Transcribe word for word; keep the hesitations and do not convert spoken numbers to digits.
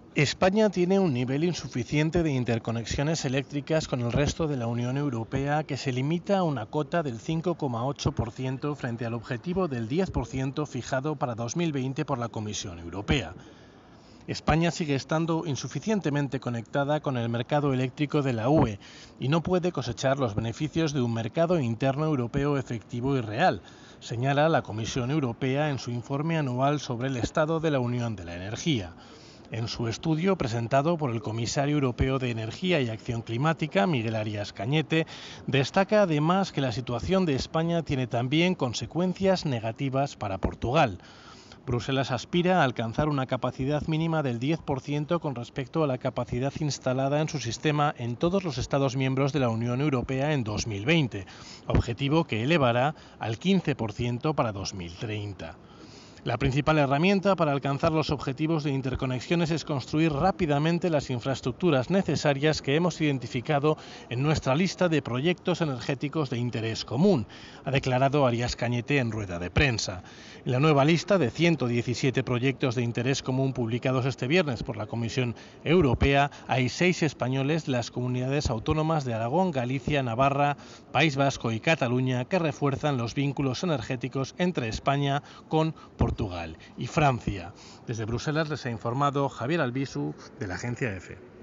España tiene un nivel insuficiente de interconexiones eléctricas con el resto de la Unión Europea que se limita a una cota del cinco coma ocho por ciento frente al objetivo del diez por ciento fijado para dos mil veinte por la Comisión Europea. España sigue estando insuficientemente conectada con el mercado eléctrico de la U E y no puede cosechar los beneficios de un mercado interno europeo efectivo y real, señala la Comisión Europea en su informe anual sobre el estado de la Unión de la Energía. En su estudio, presentado por el comisario europeo de Energía y Acción Climática, Miguel Arias Cañete, destaca además que la situación de España tiene también consecuencias negativas para Portugal. Bruselas aspira a alcanzar una capacidad mínima del diez por ciento con respecto a la capacidad instalada en su sistema en todos los Estados miembros de la Unión Europea en dos mil veinte, objetivo que elevará al quince por ciento para dos mil treinta. La principal herramienta para alcanzar los objetivos de interconexiones es construir rápidamente las infraestructuras necesarias que hemos identificado en nuestra lista de proyectos energéticos de interés común, ha declarado Arias Cañete en rueda de prensa. En la nueva lista de ciento diecisiete proyectos de interés común publicados este viernes por la Comisión Europea hay seis españoles de las comunidades autónomas de Aragón, Galicia, Navarra, País Vasco y Cataluña que refuerzan los vínculos energéticos entre España con Portugal. Portugal y Francia. Desde Bruselas les ha informado Javier Albizu de la agencia EFE.